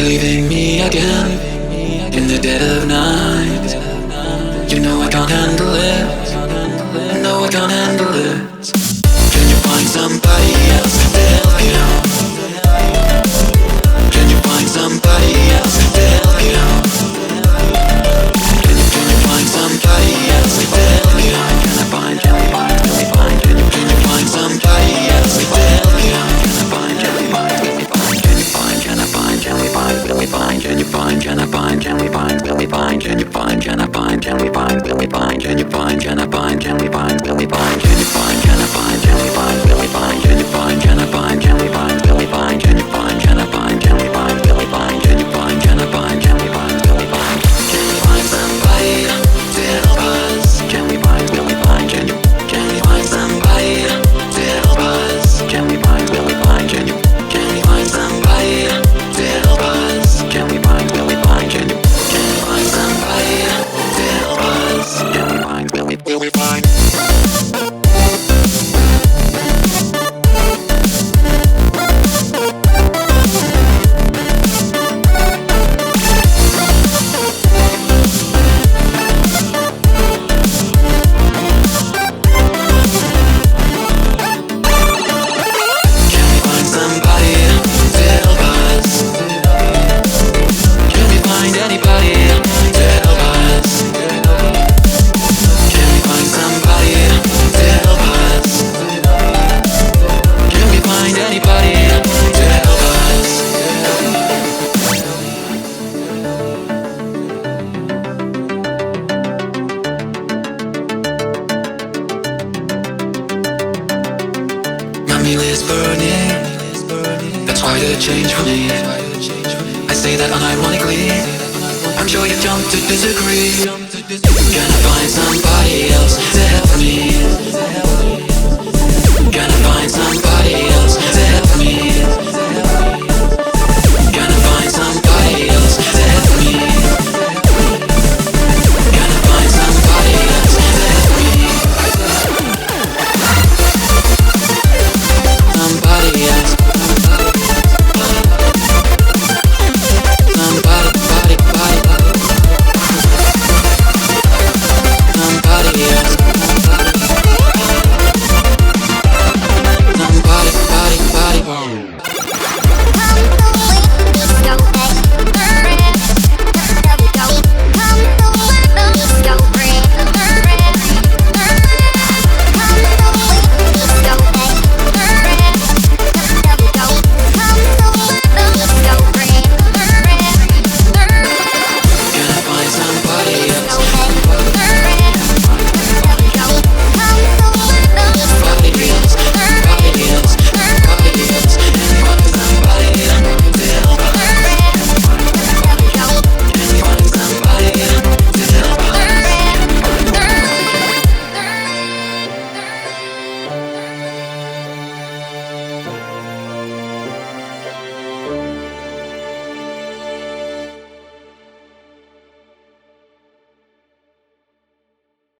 leaving me again in the dead of night. You know I can't handle it. No, I can't handle it. Can you find somebody else to help you? Can you find somebody else to help you? Can you find somebody else to help you? Can I find, can we find, can we find? Can you find somebody else to help you? Can I find, can we find, can we find? Can you find, can I find, can we find? Will we find? Can you find, can I find, can we find? Will we find? Can you find, can I find, can we find? Will we find? Can you find, can I find, can we find? Will we find? Can you find, can I find, can we find? Will we find? Can you find, can I find, can we find? Will we find? Can you find, can I find, can we find? Will we find? Can you find, can I find, can we find? Will we find? Can you find somebody to help us? Can we find? Will we find? Can you find somebody to help us? Can we find? Will we find? Can you find somebody to help us? Can we find? Will we find? Can you find somebody to help us? Can we find? Will we find? Is burning. That's quite a change for me. I say that unironically. I'm sure you've jumped to disagree. Can I find somebody else to help me? Can I find somebody else